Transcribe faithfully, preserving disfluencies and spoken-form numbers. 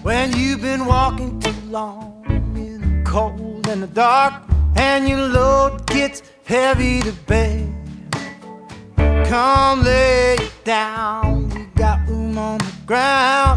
When you've been walking too long in the cold and the dark, and your load gets heavy to bear, come lay it down, we got room on the ground.